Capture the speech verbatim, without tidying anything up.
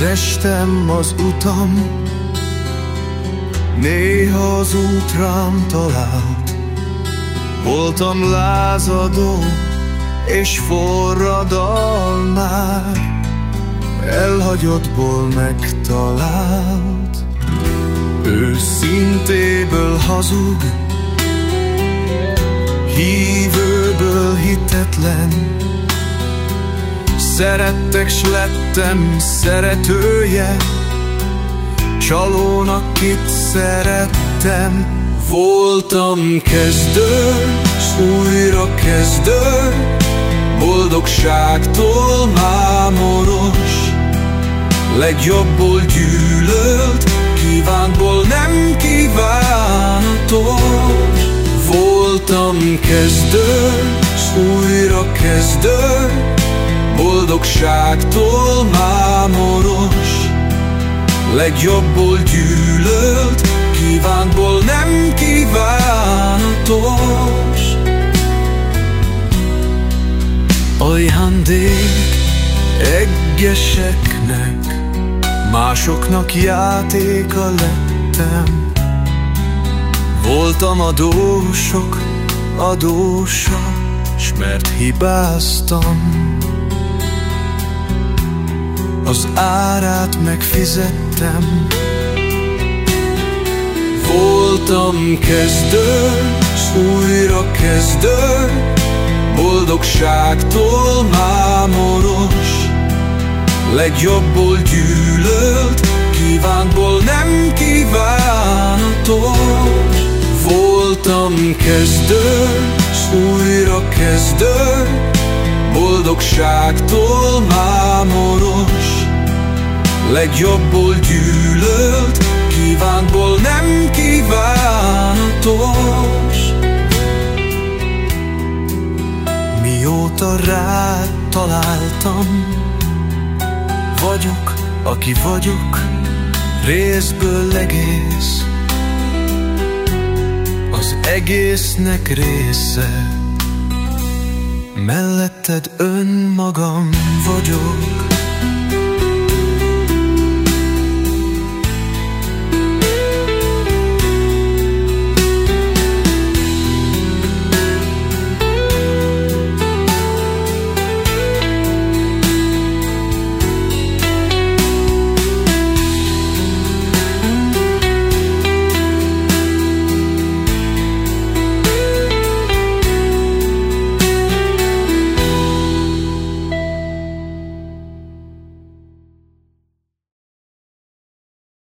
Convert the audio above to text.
Kerestem az utam, néha az út rám talált. Voltam lázadó és forradalmár, elhagyottból megtalált. Őszintéből hazug, hívőből hitetlen. Szerettek, s lettem szeretője, csalónak kit szerettem. Voltam kezdő, s újra kezdő, boldogságtól mámoros. Legjobbból gyűlölt, kívántból nem kívánatos. Voltam kezdő, s újra kezdő, boldogságtól mámoros. Legjobbból gyűlölt, kívántból nem kívánatos. Ajándék eggeseknek, másoknak játéka lettem. Voltam adósok adósa, s mert hibáztam, az árát megfizettem. Voltam kezdő, s újra kezdő, boldogságtól mámoros. Legjobbból gyűlölt, kívántból nem kívánatos. Voltam kezdő, s újra kezdő, boldogságtól mámoros. Legjobbból gyűlölt, kívántból nem kívánatos. Mióta rád találtam, vagyok, aki vagyok, részből egész. Az egésznek része, melletted önmagam vagyok.